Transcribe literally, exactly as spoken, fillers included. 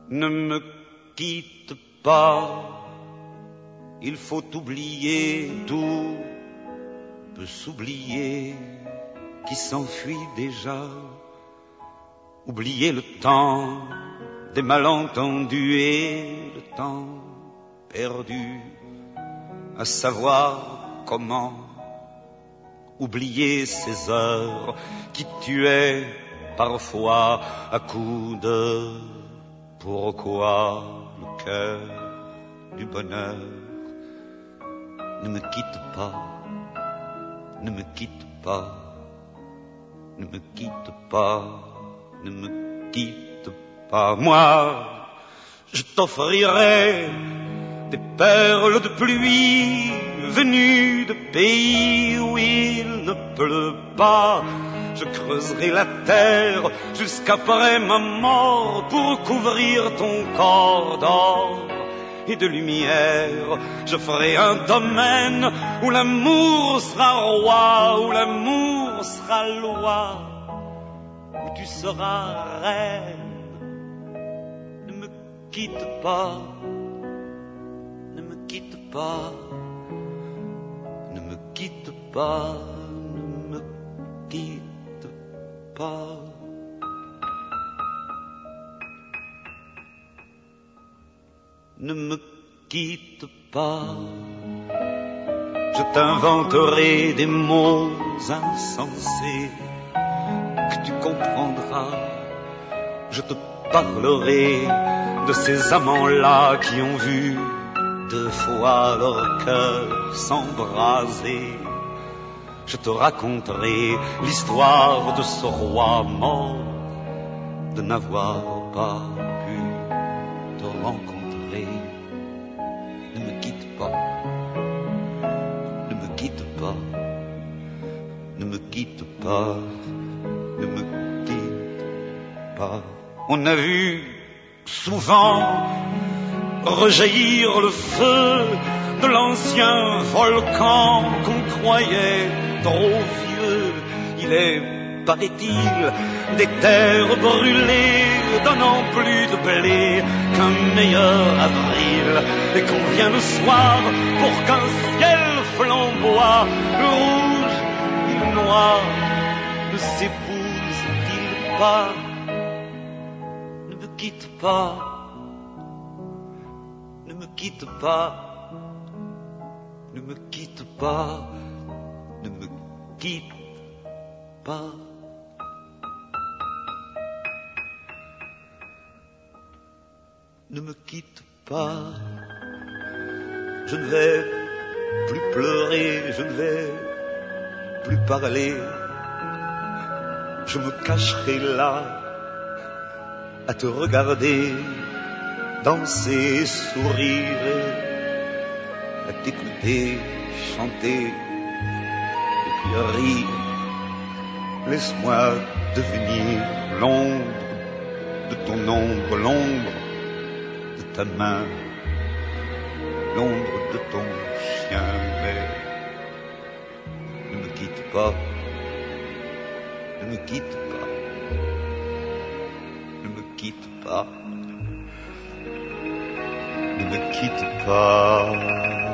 Ne me quitte pas, il faut oublier, tout peut s'oublier qui s'enfuit déjà. Oublier le temps des malentendus et le temps perdu à savoir comment. Oublier ces heures qui tuaient parfois à coups de pourquoi le cœur du bonheur. Ne me quitte pas, ne me quitte pas, ne me quitte pas, ne me quitte pas. Moi, je t'offrirai des perles de pluie venues de pays où il ne pleut pas. Je creuserai la terre jusqu'après ma mort pour couvrir ton corps d'or et de lumière. Je ferai un domaine où l'amour sera roi, où l'amour sera loi, où tu seras reine. Ne me quitte pas, ne me quitte pas, ne me quitte pas, ne me quitte pas. Ne me quitte pas, je t'inventerai des mots insensés que tu comprendras. Je te parlerai de ces amants-là qui ont vu deux fois leur cœur s'embraser. Je te raconterai l'histoire de ce roi mort de n'avoir pas pu te rencontrer. Ne me quitte pas, ne me quitte pas, ne me quitte pas, ne me quitte pas. On a vu souvent rejaillir le feu de l'ancien volcan qu'on croyait trop vieux. Il est, paraît-il, des terres brûlées donnant plus de blé qu'un meilleur avril, et qu'on vient le soir pour qu'un ciel flamboie. Le rouge et le noir ne s'épousent-ils pas? Ne me quitte pas, ne me quitte pas, ne me quitte pas, ne me quitte pas. Ne me quitte pas, je ne vais plus pleurer, je ne vais plus parler. Je me cacherai là à te regarder danser et sourire, à t'écouter chanter et puis rire. Laisse-moi devenir l'ombre de ton ombre, l'ombre de ta main, l'ombre de ton chien. Mais ne me quitte pas, ne me quitte pas, ne me quitte pas, ne me quitte pas.